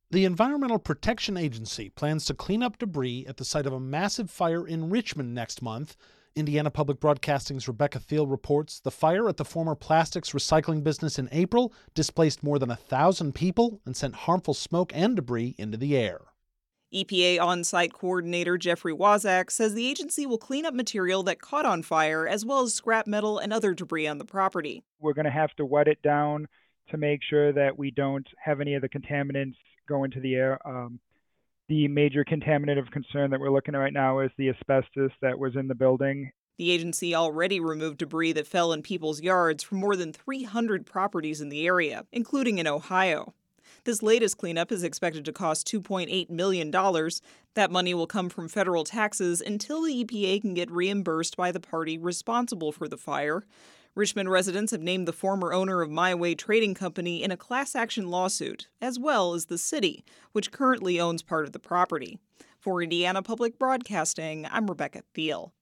The Environmental Protection Agency plans to clean up debris at the site of a massive fire in Richmond next month. Indiana Public Broadcasting's Rebecca Thiel reports the fire at the former plastics recycling business in April displaced more than 1,000 people and sent harmful smoke and debris into the air. EPA on-site coordinator Jeffrey Wazak says the agency will clean up material that caught on fire as well as scrap metal and other debris on the property. We're going to have to wet it down to make sure that we don't have any of the contaminants go into the air. The major contaminant of concern that we're looking at right now is the asbestos that was in the building. The agency already removed debris that fell in people's yards from more than 300 properties in the area, including in Ohio. This latest cleanup is expected to cost $2.8 million. That money will come from federal taxes until the EPA can get reimbursed by the party responsible for the fire. Richmond residents have named the former owner of My Way Trading Company in a class action lawsuit, as well as the city, which currently owns part of the property. For Indiana Public Broadcasting, I'm Rebecca Thiel.